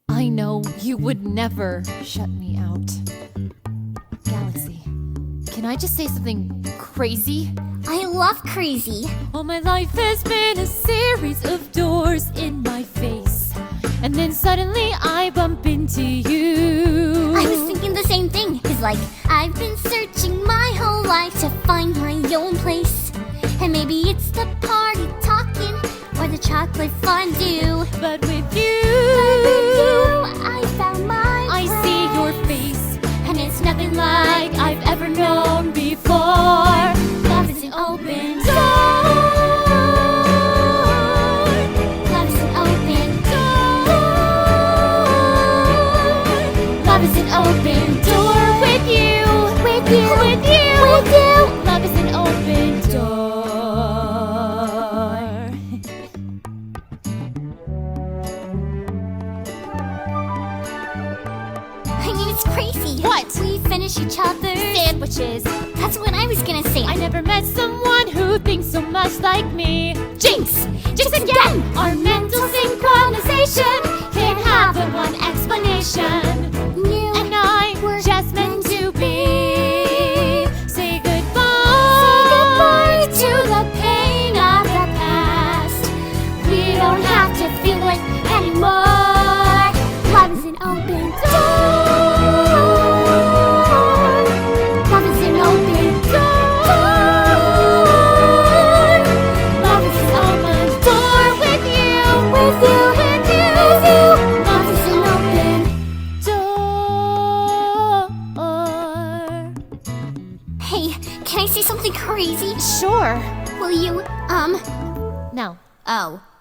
I know you would never shut me out. Galaxy, can I just say something crazy? I love crazy. All my life has been a series of doors in my face, and then suddenly I bump into you. I was thinking the same thing. Cause like, I've been searching my whole life to find my own place. And maybe it's the party talking or the chocolate fondue. But with you, I found my I place. see your face, and it's nothing like I've ever known before. Love is an open door. Love is an open door. Love is an open door with you. With you. With you. With you. Love is an open door. I mean, it's crazy. What? We finish each other's Sandwiches. That's what I was gonna say. I never met someone who thinks so much like me. Jinx! Jinx again! Our mental synchronization can't have but one explanation. You And I were just meant to be. Say goodbye. goodbye to the pain of the past. We don't have to feel it anymore. Love is an open door. Love is an open door. Love is an open door with you. With you, with you, with you. Love is an open. Door. Hey, can I say something crazy? Sure. Will you, No. oh.